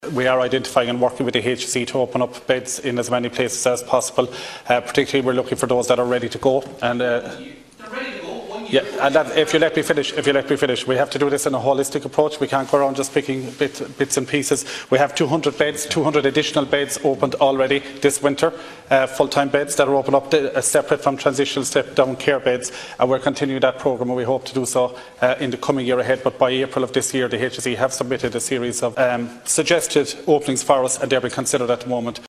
We are identifying and working with the HSE to open up beds in as many places as possible. Particularly, we're looking for those that are ready to go. And yeah, and if you let me finish, we have to do this in a holistic approach. We can't go around just picking bits and pieces. We have 200 beds, 200 additional beds opened already this winter, full-time beds that are opened up separate from transitional step-down care beds, and we're continuing that programme, and we hope to do so in the coming year ahead. But by April of this year, the HSE have submitted a series of suggested openings for us, and they're being considered at the moment.